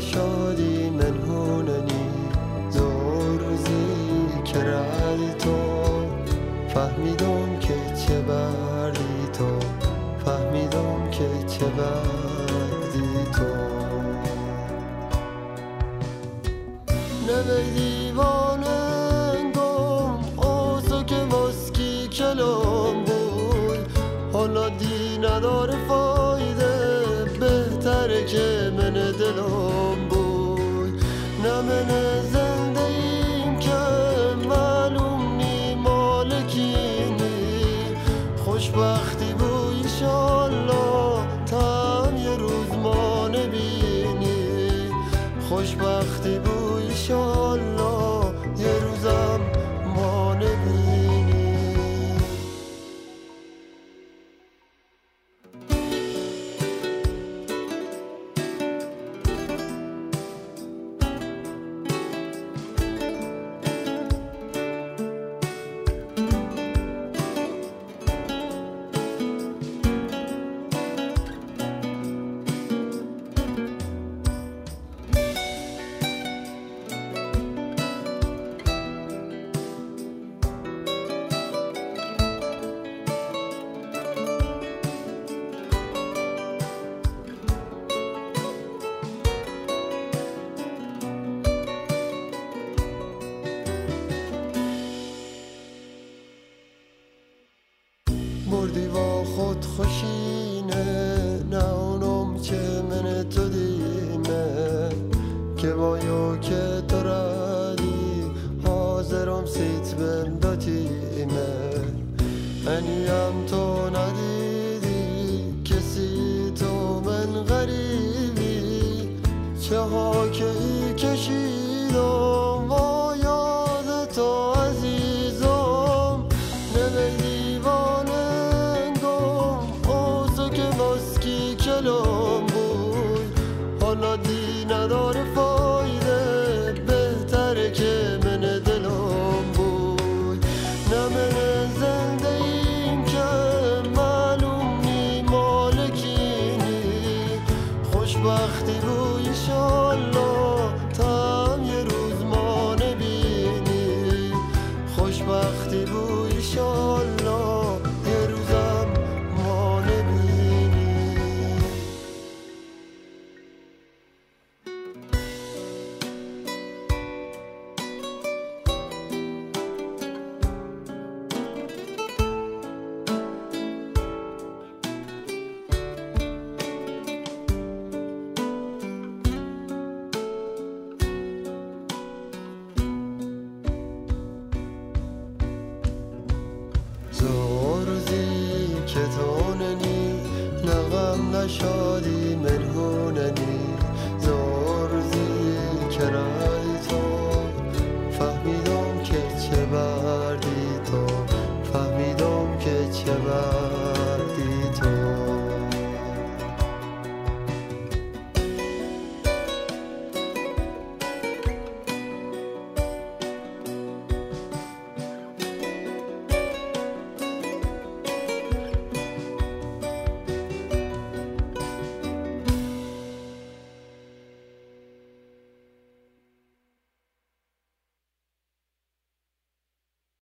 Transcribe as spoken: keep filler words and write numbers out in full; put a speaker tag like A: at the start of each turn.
A: شادی منهوننی دو روزی که رای تو فهمیدم که چه بردی تو فهمیدم که چه بردی تو نمی دیواننگم آسو که مسکی کلام بود حالا دی نداره فایده بهتره که من دلم بود نه من زنده ایم که معلوم نی مالکینی خوشبختی بود ایشالله تم یه روز ما نبینی خوشبختی بود ایشالله یه روزم ما نبینی بردی با خود خوشینه نه اونم چه من تو دیمه که بایو که تو ردی حاضرم سیت بم دو تیمه انیم تو ندیدی کسی تو من غریبی چه ها که ای کشیدم